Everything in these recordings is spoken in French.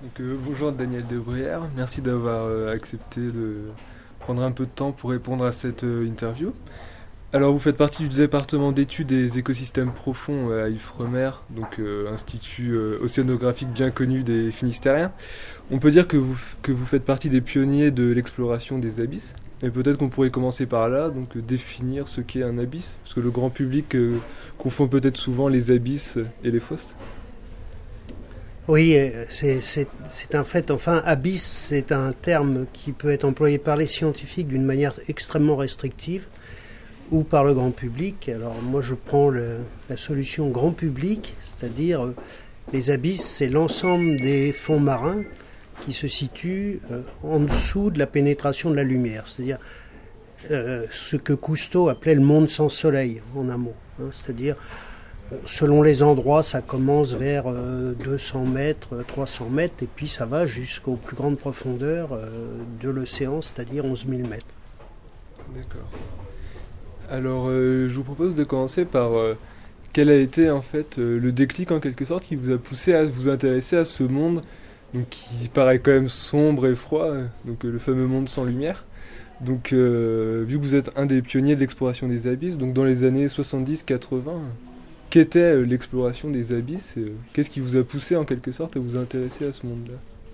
Bonjour Daniel Debruyère, merci d'avoir accepté de prendre un peu de temps pour répondre à cette interview. Alors vous faites partie du département d'études des écosystèmes profonds à Ifremer, donc institut océanographique bien connu des Finistériens. On peut dire que vous faites partie des pionniers de l'exploration des abysses. Et peut-être qu'on pourrait commencer par là, donc définir ce qu'est un abysse, parce que le grand public confond peut-être souvent les abysses et les fosses. Oui, c'est un fait. Enfin, abysse, c'est un terme qui peut être employé par les scientifiques d'une manière extrêmement restrictive ou par le grand public. Alors moi, je prends la solution grand public, c'est-à-dire les abysses, c'est l'ensemble des fonds marins qui se situent en dessous de la pénétration de la lumière, c'est-à-dire ce que Cousteau appelait le monde sans soleil, en un mot. C'est-à-dire, selon les endroits, ça commence vers 200 mètres, 300 mètres, et puis ça va jusqu'aux plus grandes profondeurs de l'océan, c'est-à-dire 11 000 mètres. D'accord. Alors, je vous propose de commencer par quel a été en fait le déclic en quelque sorte qui vous a poussé à vous intéresser à ce monde donc, qui paraît quand même sombre et froid, donc le fameux monde sans lumière. Donc, vu que vous êtes un des pionniers de l'exploration des abysses, donc dans les années 70-80, qu'était l'exploration des abysses et qu'est-ce qui vous a poussé en quelque sorte à vous intéresser à ce monde-là?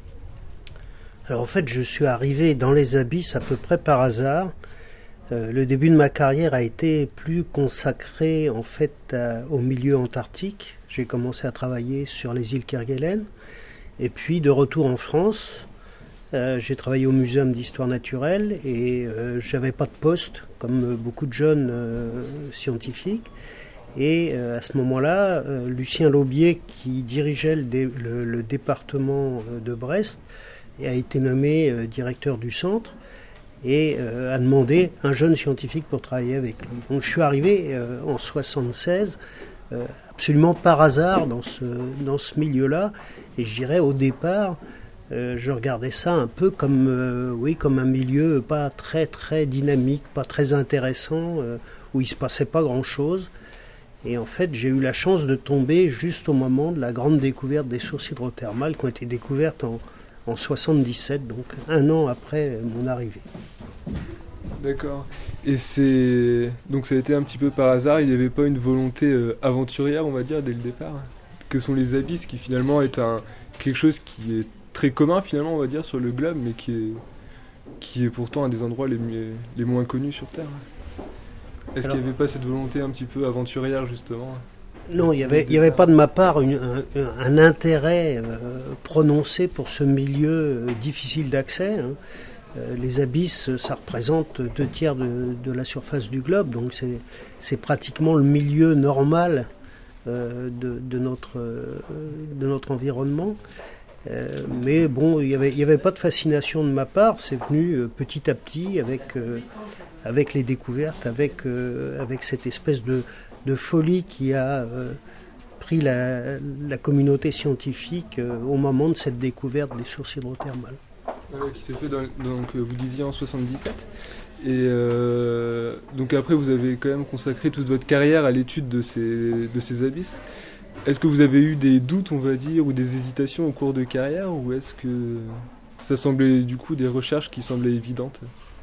Alors en fait, je suis arrivé dans les abysses à peu près par hasard. Le début de ma carrière a été plus consacré en fait au milieu antarctique. J'ai commencé à travailler sur les îles Kerguelen. Et puis de retour en France, j'ai travaillé au Muséum d'histoire naturelle et j'avais pas de poste, comme beaucoup de jeunes scientifiques. Et à ce moment-là, Lucien Laubier, qui dirigeait le département de Brest, a été nommé directeur du centre et a demandé un jeune scientifique pour travailler avec lui. Donc je suis arrivé en 1976, absolument par hasard dans ce milieu-là, et je dirais au départ, je regardais ça un peu comme un milieu pas très très dynamique, pas très intéressant, où il se passait pas grand-chose. Et en fait, j'ai eu la chance de tomber juste au moment de la grande découverte des sources hydrothermales qui ont été découvertes en 1977, donc un an après mon arrivée. D'accord. Et donc ça a été un petit peu par hasard, il n'y avait pas une volonté aventurière, on va dire, dès le départ. Que sont les abysses, qui finalement est quelque chose qui est très commun finalement, on va dire, sur le globe, mais qui est pourtant un des endroits les moins connus sur Terre. Est-ce qu'il n'y avait pas cette volonté un petit peu aventurière, justement? Non, il n'y avait pas de ma part un intérêt prononcé pour ce milieu difficile d'accès. Les abysses, ça représente 2/3 de la surface du globe, donc c'est pratiquement le milieu normal de notre environnement. Mais bon, il y avait pas de fascination de ma part, c'est venu petit à petit avec les découvertes, avec cette espèce de folie qui a pris la communauté scientifique au moment de cette découverte des sources hydrothermales. Qui s'est fait donc vous disiez en 77 et donc après vous avez quand même consacré toute votre carrière à l'étude de ces abysses. Est-ce que vous avez eu des doutes, on va dire, ou des hésitations au cours de carrière, ou est-ce que ça semblait du coup des recherches qui semblaient évidentes?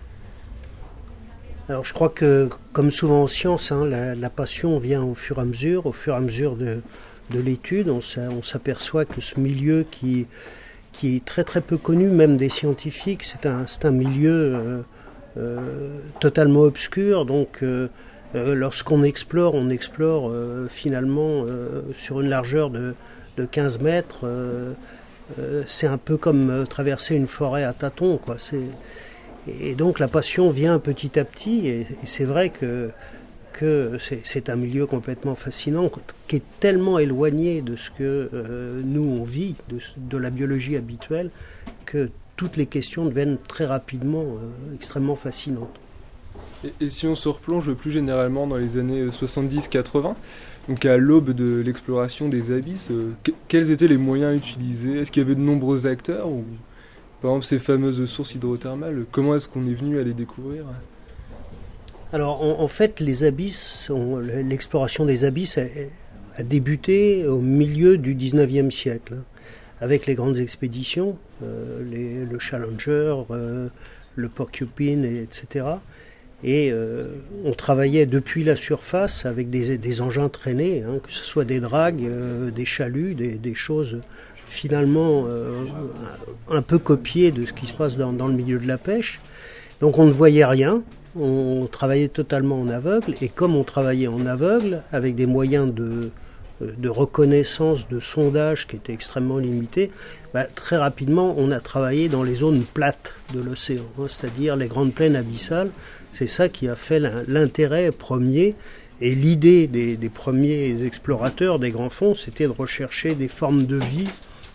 Alors je crois que, comme souvent en sciences, la passion vient au fur et à mesure de l'étude. On s'aperçoit que ce milieu qui est très très peu connu, même des scientifiques, c'est un milieu totalement obscur. Donc lorsqu'on explore, finalement sur une largeur de 15 mètres. C'est un peu comme traverser une forêt à tâtons, quoi. Et donc la passion vient petit à petit, et c'est vrai que c'est un milieu complètement fascinant, qui est tellement éloigné de ce que nous on vit, de la biologie habituelle, que toutes les questions deviennent très rapidement extrêmement fascinantes. Et si on se replonge plus généralement dans les années 70-80, donc à l'aube de l'exploration des abysses, quels étaient les moyens utilisés? Est-ce qu'il y avait de nombreux acteurs ou, par exemple, ces fameuses sources hydrothermales, comment est-ce qu'on est venu à les découvrir? Alors en fait, les abysses, l'exploration des abysses a débuté au milieu du 19e siècle, avec les grandes expéditions, le Challenger, le Porcupine, etc. Et on travaillait depuis la surface avec des engins traînés, hein, que ce soit des dragues, des chaluts, des choses finalement un peu copiées de ce qui se passe dans le milieu de la pêche. Donc on ne voyait rien, on travaillait totalement en aveugle, et comme on travaillait en aveugle, avec des moyens de reconnaissance, de sondage qui étaient extrêmement limités, très rapidement on a travaillé dans les zones plates de l'océan, hein, c'est-à-dire les grandes plaines abyssales. C'est ça qui a fait l'intérêt premier, et l'idée des premiers explorateurs des grands fonds, c'était de rechercher des formes de vie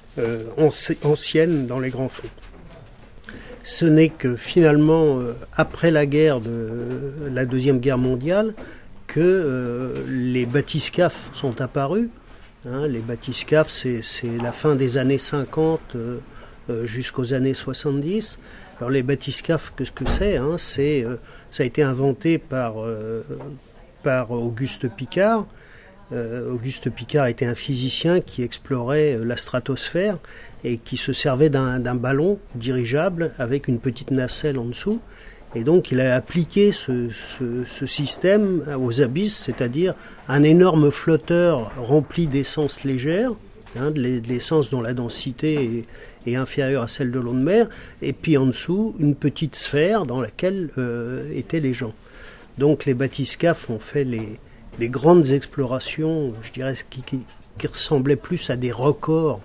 anciennes dans les grands fonds. Ce n'est que finalement, après la Deuxième Guerre mondiale, que les bathyscaphes sont apparus. Hein, les bathyscaphes, c'est la fin des années 50 jusqu'aux années 70. Alors les bathyscaphes, qu'est-ce que c'est, hein, ça a été inventé par Auguste Piccard. Auguste Piccard était un physicien qui explorait la stratosphère et qui se servait d'un ballon dirigeable avec une petite nacelle en dessous. Et donc il a appliqué ce système aux abysses, c'est-à-dire un énorme flotteur rempli d'essence légère, hein, de l'essence dont la densité est inférieure à celle de l'eau de mer, et puis en dessous une petite sphère dans laquelle étaient les gens. Donc les bathyscaphes ont fait les grandes explorations, je dirais, qui ressemblaient plus à des records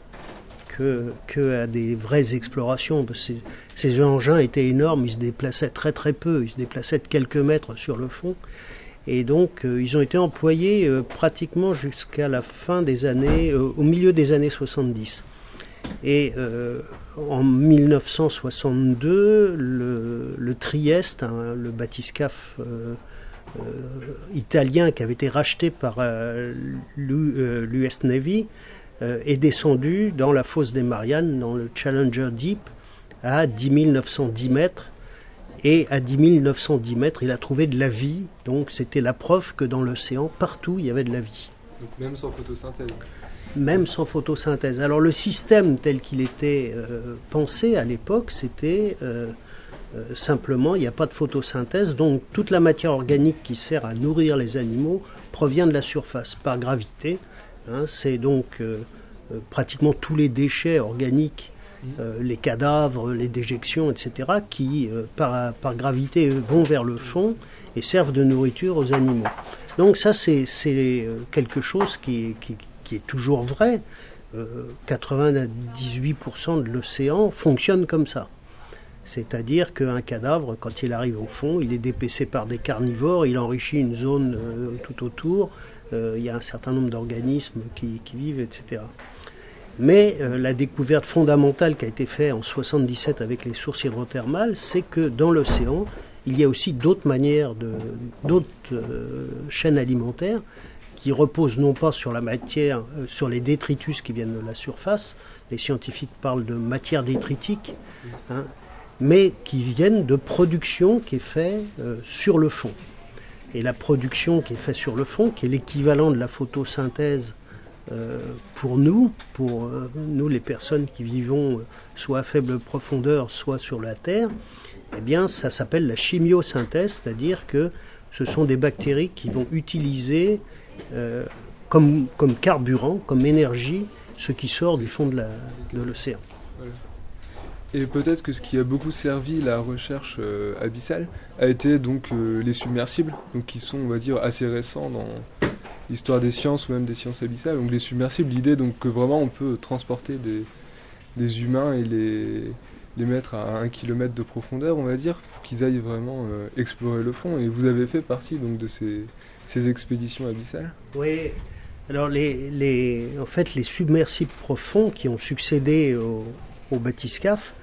que à des vraies explorations. Parce que ces engins étaient énormes, ils se déplaçaient très très peu, ils se déplaçaient de quelques mètres sur le fond. Et donc ils ont été employés pratiquement jusqu'à la fin des années, au milieu des années 70. Et en 1962, le Trieste, hein, le bathyscaphe italien qui avait été racheté par l'US Navy, est descendu dans la fosse des Mariannes, dans le Challenger Deep, à 10 910 mètres. Et à 10 910 mètres, il a trouvé de la vie. Donc c'était la preuve que dans l'océan, partout, il y avait de la vie. Donc même sans photosynthèse. Même sans photosynthèse. Alors le système tel qu'il était pensé à l'époque, c'était simplement, il n'y a pas de photosynthèse, donc toute la matière organique qui sert à nourrir les animaux provient de la surface, par gravité. Hein, c'est donc pratiquement tous les déchets organiques, les cadavres, les déjections, etc., qui, par gravité, vont vers le fond et servent de nourriture aux animaux. Donc ça, c'est quelque chose qui est toujours vrai. 98% de l'océan fonctionne comme ça. C'est-à-dire qu'un cadavre, quand il arrive au fond, il est dépecé par des carnivores, il enrichit une zone tout autour, il y a un certain nombre d'organismes qui vivent, etc. Mais la découverte fondamentale qui a été faite en 1977 avec les sources hydrothermales, c'est que dans l'océan, il y a aussi d'autres manières, d'autres chaînes alimentaires qui reposent non pas sur la matière, sur les détritus qui viennent de la surface, les scientifiques parlent de matière détritique, hein, mais qui viennent de production qui est faite sur le fond. Et la production qui est faite sur le fond, qui est l'équivalent de la photosynthèse pour nous les personnes qui vivons soit à faible profondeur, soit sur la Terre, eh bien ça s'appelle la chimiosynthèse, c'est-à-dire que ce sont des bactéries qui vont utiliser comme carburant, comme énergie, ce qui sort du fond de l'océan. Voilà. Et peut-être que ce qui a beaucoup servi la recherche abyssale a été donc les submersibles, donc qui sont, on va dire, assez récents dans l'histoire des sciences ou même des sciences abyssales. Donc les submersibles, l'idée donc que vraiment on peut transporter des humains et les mettre à 1 kilomètre de profondeur, on va dire, pour qu'ils aillent vraiment explorer le fond. Et vous avez fait partie donc de ces expéditions abyssales. Oui. Alors en fait les submersibles profonds qui ont succédé aux bathyscaphes,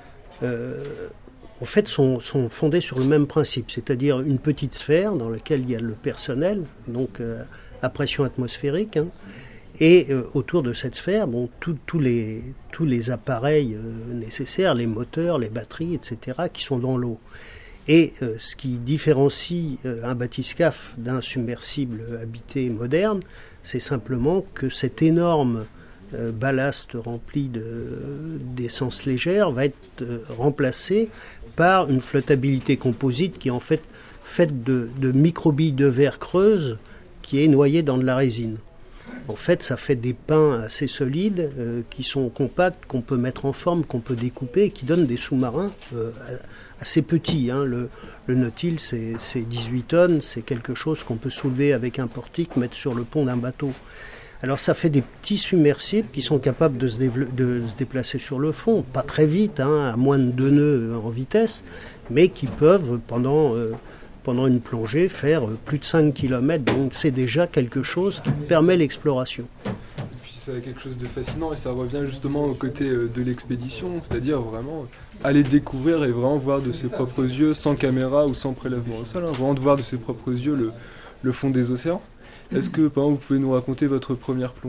en fait, sont fondés sur le même principe, c'est-à-dire une petite sphère dans laquelle il y a le personnel, donc à pression atmosphérique, hein, et autour de cette sphère, bon, tous les appareils nécessaires, les moteurs, les batteries, etc., qui sont dans l'eau. Et ce qui différencie un bathyscaphe d'un submersible habité moderne, c'est simplement que cet énorme ballast rempli d'essence légère va être remplacé par une flottabilité composite qui est en fait faite de microbilles de verre creuses qui est noyée dans de la résine. En fait, ça fait des pains assez solides qui sont compacts, qu'on peut mettre en forme, qu'on peut découper et qui donnent des sous-marins assez petits. Le Nautil, c'est 18 tonnes, c'est quelque chose qu'on peut soulever avec un portique, mettre sur le pont d'un bateau. Alors ça fait des petits submersibles qui sont capables de se déplacer sur le fond, pas très vite, à moins de 2 nœuds en vitesse, mais qui peuvent, pendant une plongée, faire plus de 5 km. Donc c'est déjà quelque chose qui permet l'exploration. Et puis ça a quelque chose de fascinant et ça revient justement au côté de l'expédition, c'est-à-dire vraiment aller découvrir et vraiment voir de ses propres yeux, sans caméra ou sans prélèvement au sol, vraiment de voir de ses propres yeux le fond des océans. Est-ce que, par exemple, vous pouvez nous raconter votre première plongée ?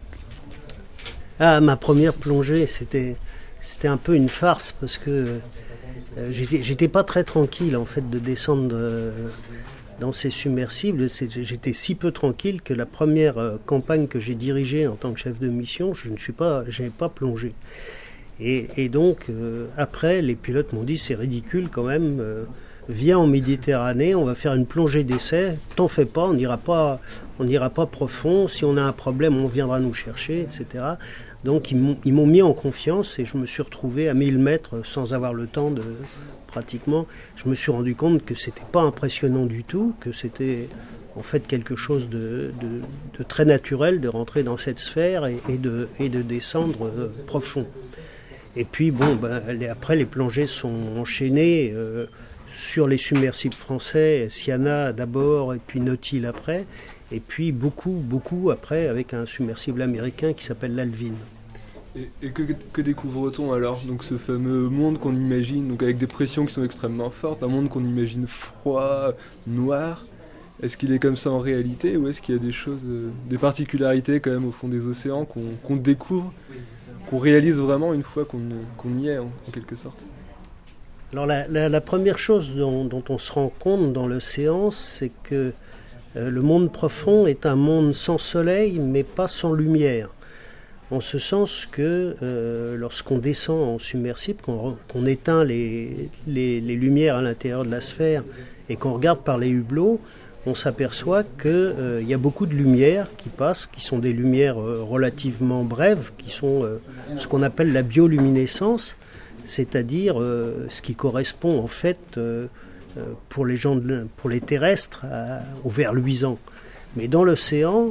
Ma première plongée, c'était un peu une farce parce que j'étais pas très tranquille en fait de descendre dans ces submersibles. J'étais si peu tranquille que la première campagne que j'ai dirigée en tant que chef de mission, je n'avais pas plongé. Et donc après, les pilotes m'ont dit c'est ridicule quand même. Viens en Méditerranée, on va faire une plongée d'essai, t'en fais pas, on n'ira pas profond, si on a un problème, on viendra nous chercher, etc. Donc ils m'ont mis en confiance et je me suis retrouvé à 1000 mètres sans avoir le temps de... Pratiquement, je me suis rendu compte que c'était pas impressionnant du tout, que c'était en fait quelque chose de très naturel de rentrer dans cette sphère et de descendre profond. Et puis après les plongées sont enchaînées sur les submersibles français, Siana d'abord et puis Nautil après, et puis beaucoup après avec un submersible américain qui s'appelle l'Alvin. Et que découvre-t-on alors ? Donc ce fameux monde qu'on imagine, donc avec des pressions qui sont extrêmement fortes, un monde qu'on imagine froid, noir. Est-ce qu'il est comme ça en réalité ou est-ce qu'il y a des choses, des particularités quand même au fond des océans qu'on découvre, qu'on réalise vraiment une fois qu'on y est en quelque sorte ? Alors la première chose dont on se rend compte dans l'océan, c'est que le monde profond est un monde sans soleil, mais pas sans lumière. En ce sens que lorsqu'on descend en submersible, qu'on éteint les lumières à l'intérieur de la sphère et qu'on regarde par les hublots, on s'aperçoit qu'il y a beaucoup de lumières qui passent, qui sont des lumières relativement brèves, qui sont ce qu'on appelle la bioluminescence, c'est-à-dire ce qui correspond en fait pour les terrestres au vert luisant. Mais dans l'océan,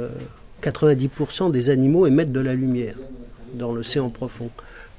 90% des animaux émettent de la lumière dans l'océan profond. Pourquoi ?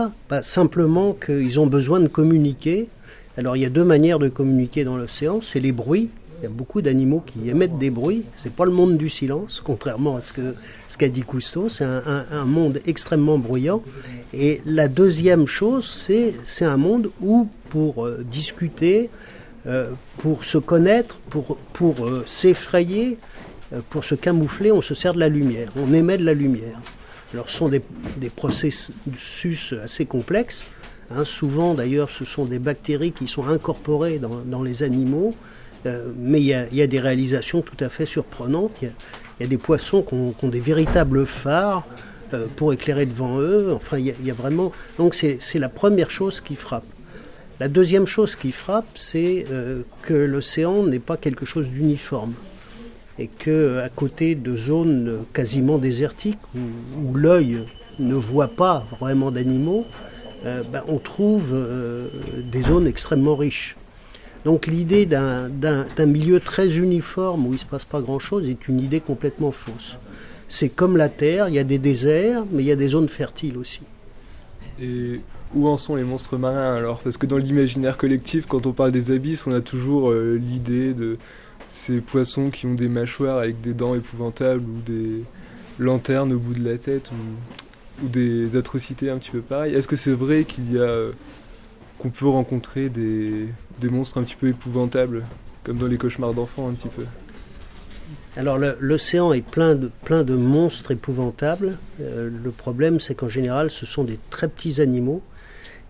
Simplement qu'ils ont besoin de communiquer. Alors il y a 2 manières de communiquer dans l'océan, c'est les bruits. Il y a beaucoup d'animaux qui émettent des bruits. C'est pas le monde du silence, contrairement à ce qu'a dit Cousteau. C'est un monde extrêmement bruyant. Et la deuxième chose, c'est un monde où, pour discuter, pour se connaître, pour s'effrayer, pour se camoufler, on se sert de la lumière. On émet de la lumière. Alors, ce sont des processus assez complexes. Souvent, d'ailleurs, ce sont des bactéries qui sont incorporées dans les animaux. Mais il y a des réalisations tout à fait surprenantes. Il y a des poissons qui ont des véritables phares pour éclairer devant eux. Enfin, il y a vraiment... Donc c'est la première chose qui frappe. La deuxième chose qui frappe, c'est que l'océan n'est pas quelque chose d'uniforme. Et qu'à côté de zones quasiment désertiques, où l'œil ne voit pas vraiment d'animaux, on trouve des zones extrêmement riches. Donc l'idée d'un milieu très uniforme où il ne se passe pas grand-chose est une idée complètement fausse. C'est comme la Terre, il y a des déserts, mais il y a des zones fertiles aussi. Et où en sont les monstres marins alors ? Parce que dans l'imaginaire collectif, quand on parle des abysses, on a toujours l'idée de ces poissons qui ont des mâchoires avec des dents épouvantables ou des lanternes au bout de la tête ou des atrocités un petit peu pareilles. Est-ce que c'est vrai qu'on peut rencontrer des monstres un petit peu épouvantables, comme dans les cauchemars d'enfants un petit peu ? Alors l'océan est plein de monstres épouvantables. Le problème, c'est qu'en général, ce sont des très petits animaux.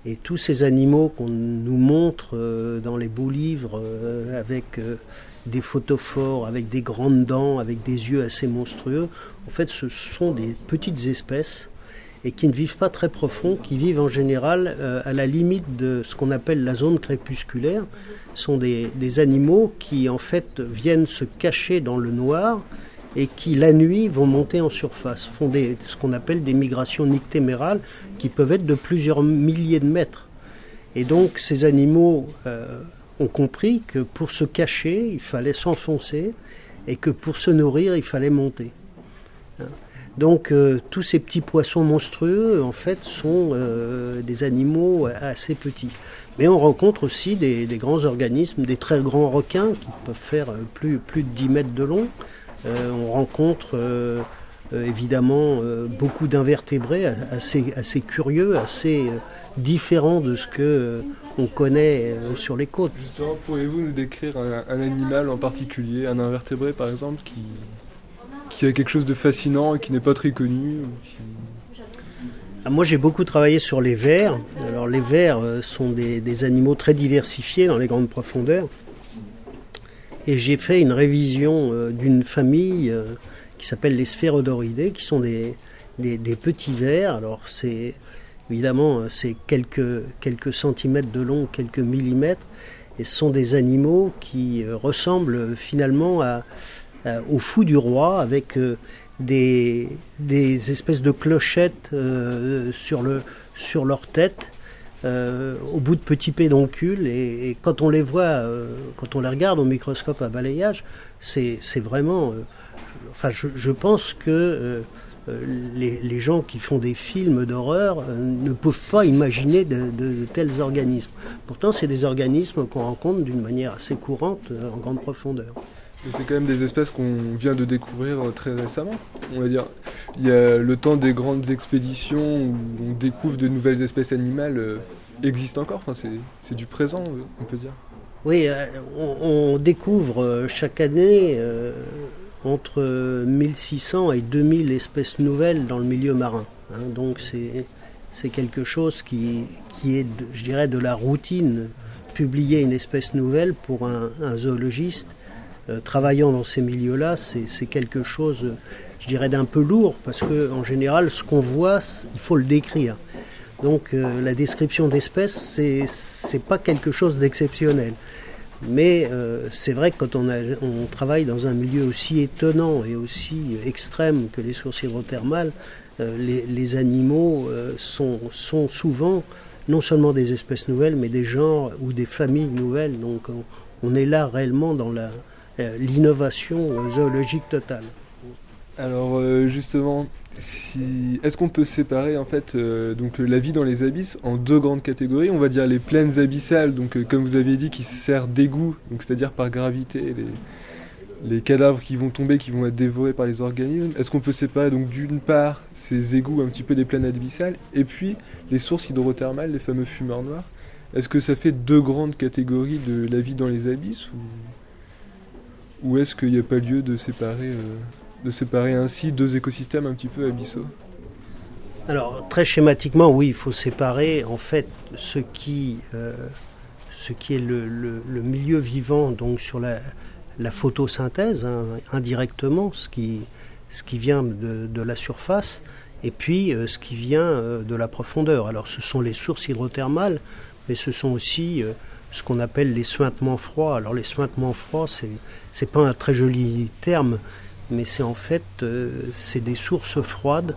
Et tous ces animaux qu'on nous montre dans les beaux livres, avec des photophores, avec des grandes dents, avec des yeux assez monstrueux, en fait ce sont des petites espèces et qui ne vivent pas très profond, qui vivent en général à la limite de ce qu'on appelle la zone crépusculaire. Ce sont des animaux qui en fait viennent se cacher dans le noir et qui la nuit vont monter en surface, font ce qu'on appelle des migrations nictémérales qui peuvent être de plusieurs milliers de mètres. Et donc ces animaux ont compris que pour se cacher, il fallait s'enfoncer et que pour se nourrir, il fallait monter. Donc tous ces petits poissons monstrueux, en fait, sont des animaux assez petits. Mais on rencontre aussi des grands organismes, des très grands requins qui peuvent faire plus de 10 mètres de long. On rencontre évidemment beaucoup d'invertébrés assez curieux, assez différents de ce qu'on connaît sur les côtes. Justement, pourriez-vous nous décrire un animal en particulier, un invertébré par exemple, qui a quelque chose de fascinant et qui n'est pas très connu Moi j'ai beaucoup travaillé sur les vers. Alors les vers sont des animaux très diversifiés dans les grandes profondeurs. Et j'ai fait une révision d'une famille qui s'appelle les sphérodoridés, qui sont des petits vers. Alors évidemment c'est quelques centimètres de long, quelques millimètres, et ce sont des animaux qui ressemblent finalement au fou du roi, avec des espèces de clochettes sur leur tête, au bout de petits pédoncules, et quand on les voit, quand on les regarde au microscope à balayage, c'est vraiment... je pense que les gens qui font des films d'horreur ne peuvent pas imaginer de tels organismes. Pourtant, c'est des organismes qu'on rencontre d'une manière assez courante en grande profondeur. Et c'est quand même des espèces qu'on vient de découvrir très récemment. On va dire, il y a le temps des grandes expéditions où on découvre de nouvelles espèces animales existent encore. Enfin, c'est du présent, on peut dire. Oui, on découvre chaque année entre 1600 et 2000 espèces nouvelles dans le milieu marin. Donc c'est quelque chose qui est, je dirais, de la routine. Publier une espèce nouvelle pour un zoologiste travaillant dans ces milieux-là, c'est quelque chose, je dirais, d'un peu lourd, parce qu'en général, ce qu'on voit, il faut le décrire. Donc la description d'espèces, c'est pas quelque chose d'exceptionnel. Mais c'est vrai que quand on travaille dans un milieu aussi étonnant et aussi extrême que les sources hydrothermales, les animaux sont souvent non seulement des espèces nouvelles, mais des genres ou des familles nouvelles. Donc on est là réellement dans l'innovation zoologique totale. Alors justement, est-ce qu'on peut séparer en fait donc la vie dans les abysses en deux grandes catégories? On va dire les plaines abyssales, donc comme vous aviez dit, qui servent d'égout, donc c'est-à-dire par gravité les cadavres qui vont tomber, qui vont être dévorés par les organismes. Est-ce qu'on peut séparer donc d'une part ces égouts un petit peu des plaines abyssales et puis les sources hydrothermales, les fameux fumeurs noirs? Est-ce que ça fait deux grandes catégories de la vie dans les abysses ou est-ce qu'il n'y a pas lieu de séparer ainsi deux écosystèmes un petit peu abyssaux? Alors très schématiquement, oui, il faut séparer en fait ce qui est le milieu vivant, donc sur la photosynthèse, indirectement, ce qui vient de la surface, et puis ce qui vient de la profondeur. Alors ce sont les sources hydrothermales, mais ce sont aussi ce qu'on appelle les suintements froids. Alors les suintements froids, c'est pas un très joli terme, mais c'est en fait c'est des sources froides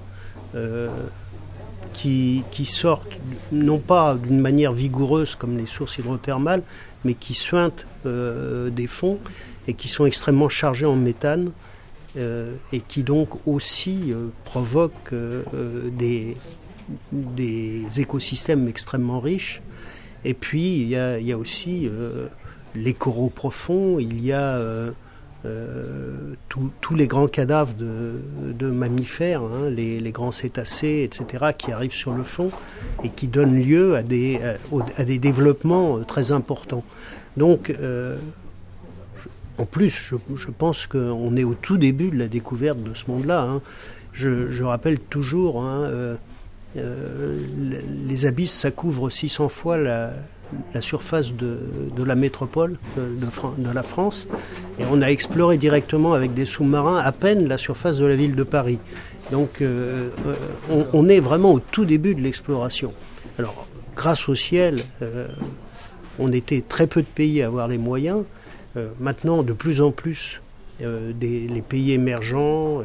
qui sortent non pas d'une manière vigoureuse comme les sources hydrothermales, mais qui suintent des fonds et qui sont extrêmement chargés en méthane et qui donc aussi provoquent des écosystèmes extrêmement riches. Et puis il y a aussi les coraux profonds, il y a tous les grands cadavres de mammifères, les grands cétacés, etc., qui arrivent sur le fond et qui donnent lieu à des développements très importants. Donc, en plus, je pense qu'on est au tout début de la découverte de ce monde-là. Je rappelle toujours, Les abysses, ça couvre 600 fois la surface de la métropole de la France. Et on a exploré directement avec des sous-marins à peine la surface de la ville de Paris. Donc on est vraiment au tout début de l'exploration. Alors, grâce au ciel, on était très peu de pays à avoir les moyens. Maintenant, de plus en plus, les pays émergents,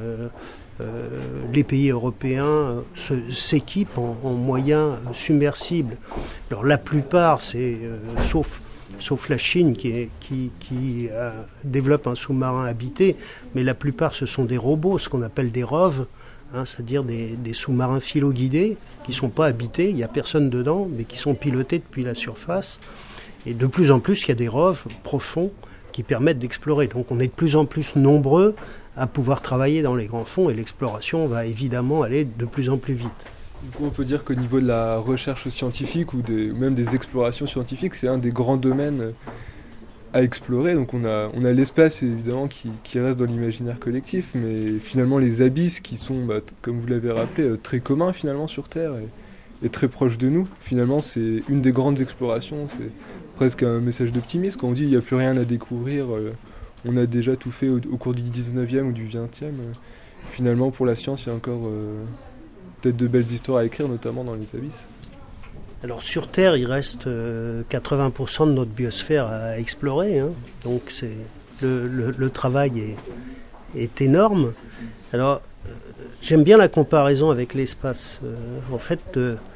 les pays européens s'équipent en moyens submersibles. Alors la plupart, c'est sauf la Chine qui développe un sous-marin habité, mais la plupart ce sont des robots, ce qu'on appelle des ROV, c'est-à-dire des sous-marins philo-guidés qui ne sont pas habités, il n'y a personne dedans, mais qui sont pilotés depuis la surface. Et de plus en plus, il y a des ROV profonds qui permettent d'explorer. Donc on est de plus en plus nombreux à pouvoir travailler dans les grands fonds et l'exploration va évidemment aller de plus en plus vite. Du coup, on peut dire qu'au niveau de la recherche scientifique ou même des explorations scientifiques, c'est un des grands domaines à explorer. Donc on a l'espace évidemment qui reste dans l'imaginaire collectif, mais finalement les abysses qui sont, comme vous l'avez rappelé, très communs finalement sur Terre et très proches de nous. Finalement, c'est une des grandes explorations. C'est presque un message d'optimisme quand on dit il n'y a plus rien à découvrir. On a déjà tout fait au cours du 19e ou du 20e. Finalement, pour la science, il y a encore peut-être de belles histoires à écrire, notamment dans les abysses. Alors sur Terre, il reste 80% de notre biosphère à explorer. Donc le travail est énorme. Alors j'aime bien la comparaison avec l'espace. En fait,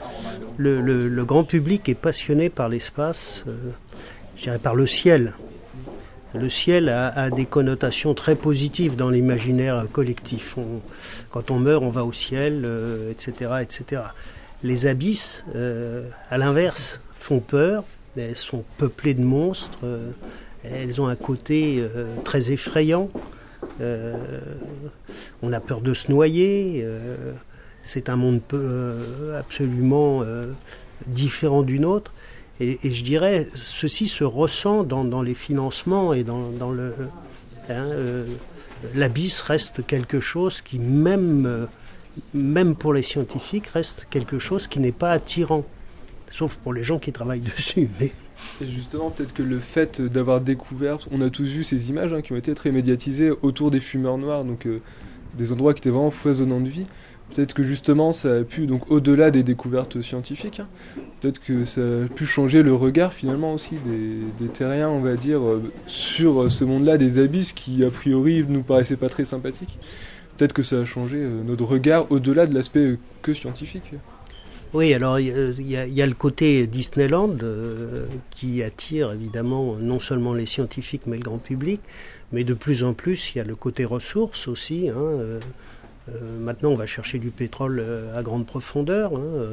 le grand public est passionné par l'espace, je dirais par le ciel. Le ciel a des connotations très positives dans l'imaginaire collectif. Quand on meurt, on va au ciel, etc., etc. Les abysses, à l'inverse, font peur. Elles sont peuplées de monstres. Elles ont un côté très effrayant. On a peur de se noyer. C'est un monde absolument différent du nôtre. Et je dirais, ceci se ressent dans les financements et dans le... l'abysse reste quelque chose qui, même pour les scientifiques, reste quelque chose qui n'est pas attirant. Sauf pour les gens qui travaillent dessus. Mais... Et justement, peut-être que le fait d'avoir découvert... On a tous vu ces images qui ont été très médiatisées autour des fumeurs noirs, donc des endroits qui étaient vraiment foisonnants de vie. Peut-être que justement ça a pu, donc au-delà des découvertes scientifiques, peut-être que ça a pu changer le regard finalement aussi des terriens, on va dire, sur ce monde-là, des abysses qui a priori nous paraissaient pas très sympathiques. Peut-être que ça a changé notre regard au-delà de l'aspect que scientifique. Oui, alors il y a le côté Disneyland qui attire évidemment non seulement les scientifiques mais le grand public, mais de plus en plus il y a le côté ressources aussi. Maintenant, on va chercher du pétrole à grande profondeur.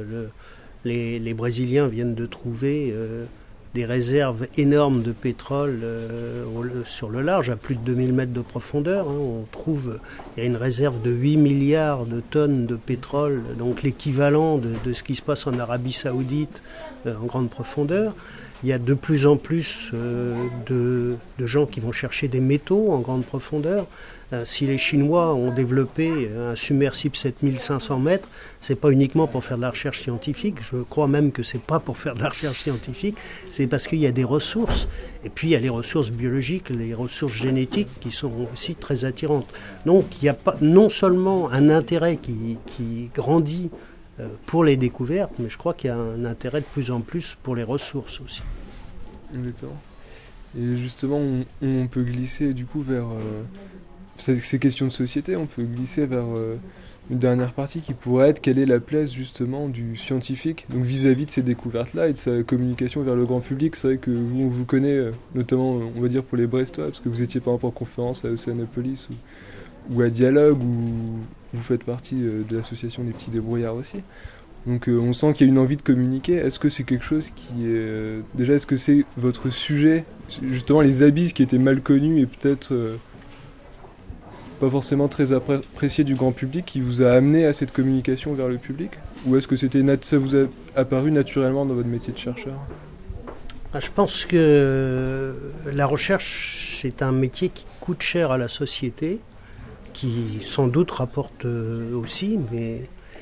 Les Brésiliens viennent de trouver des réserves énormes de pétrole sur le large, à plus de 2000 mètres de profondeur. Il y a une réserve de 8 milliards de tonnes de pétrole, donc l'équivalent de ce qui se passe en Arabie Saoudite en grande profondeur. Il y a de plus en plus de gens qui vont chercher des métaux en grande profondeur. Si les Chinois ont développé un submersible 7500 mètres, c'est pas uniquement pour faire de la recherche scientifique. Je crois même que c'est pas pour faire de la recherche scientifique, c'est parce qu'il y a des ressources. Et puis il y a les ressources biologiques, les ressources génétiques qui sont aussi très attirantes. Donc il y a pas non seulement un intérêt qui grandit pour les découvertes, mais je crois qu'il y a un intérêt de plus en plus pour les ressources aussi. Exactement. Et justement, on peut glisser du coup vers ces questions de société, on peut glisser vers une dernière partie qui pourrait être quelle est la place justement du scientifique donc vis-à-vis de ces découvertes-là et de sa communication vers le grand public. C'est vrai que on vous connaît notamment, on va dire pour les Brestois, parce que vous étiez par exemple en conférence à Océanopolis ou à Dialogue, où vous faites partie de l'association des petits débrouillards aussi. Donc on sent qu'il y a une envie de communiquer. Est-ce que c'est quelque chose qui est... déjà, est-ce que c'est votre sujet, justement les abysses qui étaient mal connus et peut-être pas forcément très appréciés du grand public, qui vous a amené à cette communication vers le public? Ou est-ce que ça vous a apparu naturellement dans votre métier de chercheur? Je pense que la recherche, c'est un métier qui coûte cher à la société, qui sans doute rapporte aussi, mais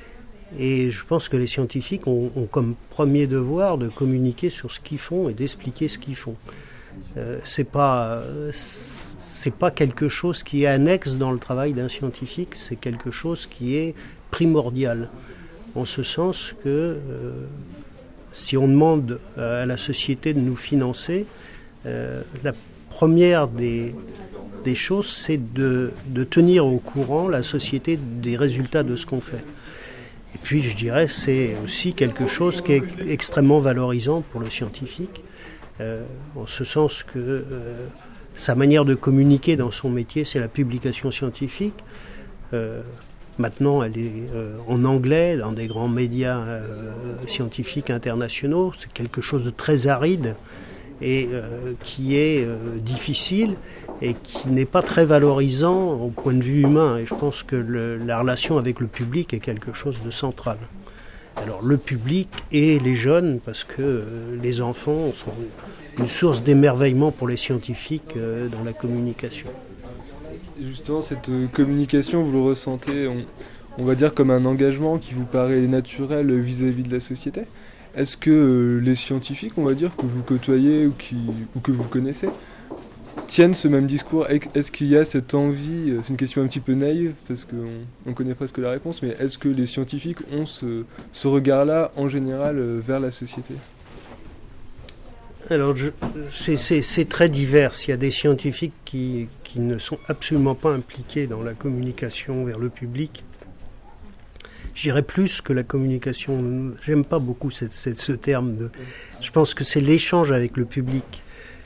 Et je pense que les scientifiques ont comme premier devoir de communiquer sur ce qu'ils font et d'expliquer ce qu'ils font. C'est pas quelque chose qui est annexe dans le travail d'un scientifique, c'est quelque chose qui est primordial. En ce sens que si on demande à la société de nous financer, la première des choses, c'est de tenir au courant la société des résultats de ce qu'on fait. Et puis je dirais c'est aussi quelque chose qui est extrêmement valorisant pour le scientifique, en ce sens que sa manière de communiquer dans son métier, c'est la publication scientifique. Maintenant, elle est en anglais, dans des grands médias scientifiques internationaux. C'est quelque chose de très aride et qui est difficile et qui n'est pas très valorisant au point de vue humain. Et je pense que la relation avec le public est quelque chose de central. Alors le public et les jeunes, parce que les enfants sont une source d'émerveillement pour les scientifiques dans la communication. Justement, cette communication, vous le ressentez, on va dire, comme un engagement qui vous paraît naturel vis-à-vis de la société. Est-ce que les scientifiques, on va dire, que vous côtoyez ou que vous connaissez, tiennent ce même discours? Est-ce qu'il y a cette envie, c'est une question un petit peu naïve, parce qu'on connaît presque la réponse, mais est-ce que les scientifiques ont ce regard-là, en général, vers la société? Alors, c'est très divers. Il y a des scientifiques qui ne sont absolument pas impliqués dans la communication vers le public. Je dirais plus que la communication. J'aime pas beaucoup ce terme. Je pense que c'est l'échange avec le public.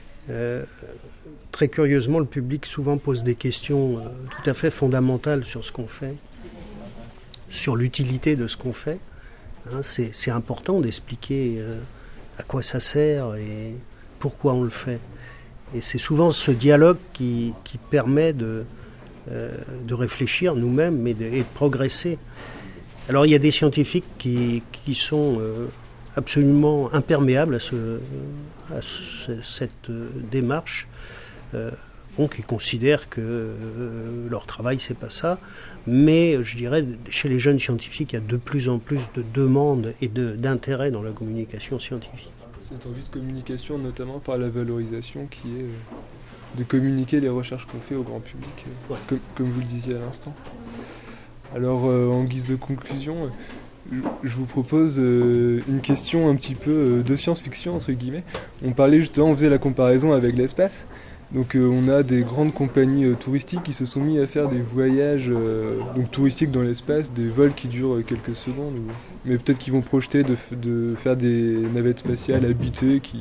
Très curieusement, le public souvent pose des questions tout à fait fondamentales sur ce qu'on fait, sur l'utilité de ce qu'on fait. C'est important d'expliquer à quoi ça sert et pourquoi on le fait. Et c'est souvent ce dialogue qui permet de réfléchir nous-mêmes et de progresser. Alors il y a des scientifiques qui sont absolument imperméables à cette démarche, qui considèrent que leur travail c'est pas ça, mais je dirais chez les jeunes scientifiques il y a de plus en plus de demandes et d'intérêt dans la communication scientifique. Cette envie de communication, notamment par la valorisation, qui est de communiquer les recherches qu'on fait au grand public, ouais. comme vous le disiez à l'instant. Alors, en guise de conclusion, je vous propose une question un petit peu de science-fiction, entre guillemets. On parlait justement, on faisait la comparaison avec l'espace. Donc on a des grandes compagnies touristiques qui se sont mis à faire des voyages touristiques dans l'espace, des vols qui durent quelques secondes, mais peut-être qu'ils vont projeter de faire des navettes spatiales habitées qui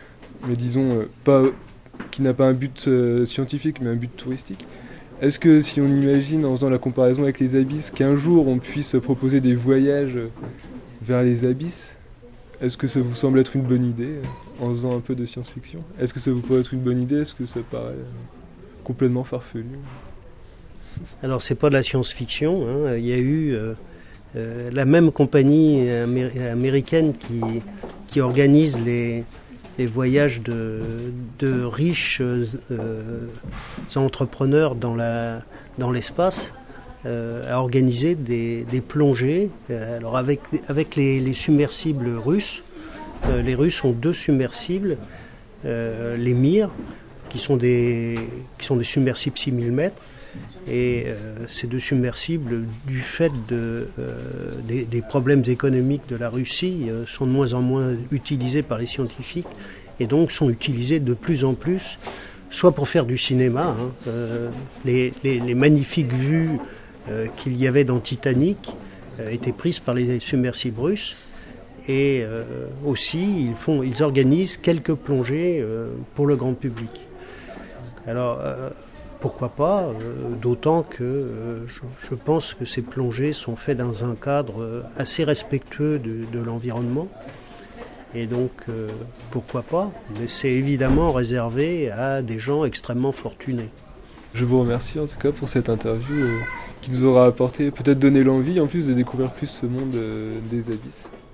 n'a pas un but scientifique mais un but touristique. Est-ce que si on imagine, en faisant la comparaison avec les abysses, qu'un jour on puisse proposer des voyages vers les abysses, est-ce que ça vous semble être une bonne idée, en faisant un peu de science-fiction? Est-ce que ça vous pourrait être une bonne idée? Est-ce que ça paraît complètement farfelu? Alors c'est pas de la science-fiction, Il y a eu la même compagnie américaine qui organise les voyages de riches entrepreneurs dans l'espace, a organisé des plongées. Alors avec les submersibles russes, les Russes ont 2 submersibles, les Mir, qui sont des submersibles 6000 mètres. Et ces 2 submersibles, du fait des problèmes économiques de la Russie, sont de moins en moins utilisés par les scientifiques et donc sont utilisés de plus en plus, soit pour faire du cinéma, les magnifiques vues qu'il y avait dans Titanic étaient prises par les submersibles russes, et aussi ils organisent quelques plongées pour le grand public. Alors pourquoi pas, d'autant que je pense que ces plongées sont faites dans un cadre assez respectueux de l'environnement. Et donc, pourquoi pas, mais c'est évidemment réservé à des gens extrêmement fortunés. Je vous remercie en tout cas pour cette interview qui nous aura apporté, peut-être donné l'envie en plus de découvrir plus ce monde des abysses.